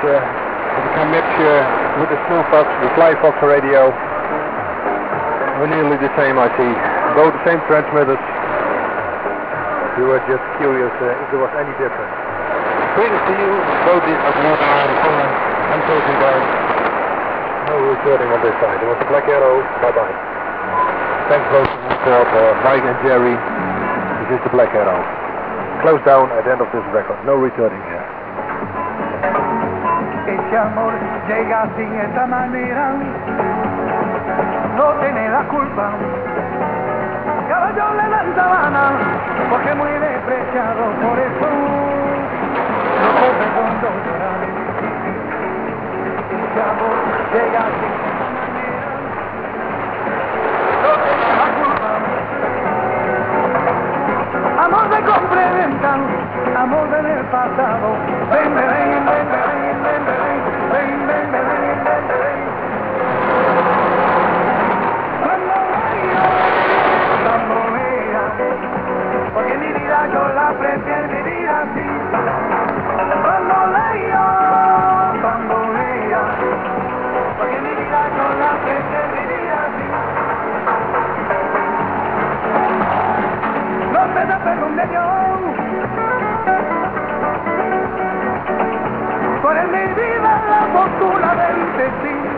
can match with the Smooth Fox, the Fly Fox radio. We're nearly the same, I see. Both the same transmitters. We were just curious if there was any difference. Greetings to you, both the I'm talking about. No recording on this side. There was a Black Arrow. Bye-bye. Thanks both for Mike and Jerry. This is the Black Arrow. Close down at the end of this record. No returning here. Ese amor llega sin esta manera, no tiene la culpa. Caballo le dan sabana, porque muy despreciado, por eso no corre con dos llorar. Ese amor llega sin esta manera, no tiene la culpa. Amor de compra y venta, amor del pasado. Ven, ven, ven, ven, ven, ven, ven. Porque mi vida yo la prefiero vivir así. Bambolea, bambolea. Porque mi vida yo la prefiero vivir así. No me da perdón de Dios. Por mi vida la fortuna del destino.